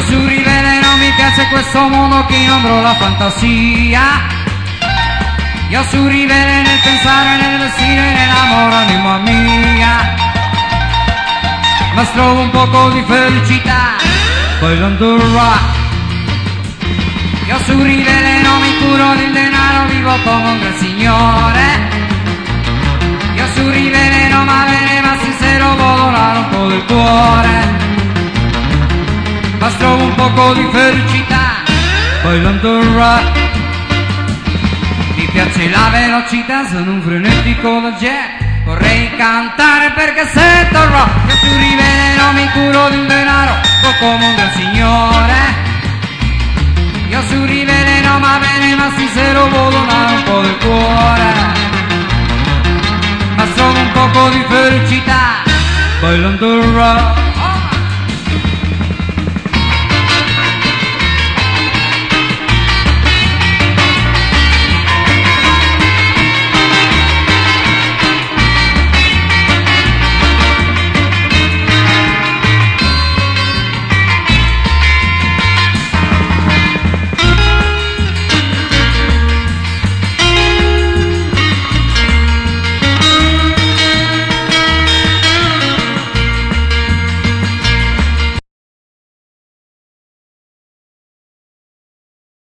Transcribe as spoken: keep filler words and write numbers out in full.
su rivele non mi piace questo mondo che inondro la fantasia. Io su rivele nel pensare, nel vestire, nell'amore, anima mia. Ma trovo un poco di felicità bailando il rock. Io su rivele non mi curo del denaro, vivo come un gran signore. Io su rivele non va bene, ma sincero volare un po' del cuore. Ma trovo un poco di felicità bailando il rock. Mi piace la velocità, sono un frenetico da jet. Vorrei cantare perché sento il rock. Io su rivele non mi curo del denaro, sto come un gran signore. Io su rivele non va bene, ma sincero volare un po' del cuore. Ma trovo un poco di felicità bailando il rock.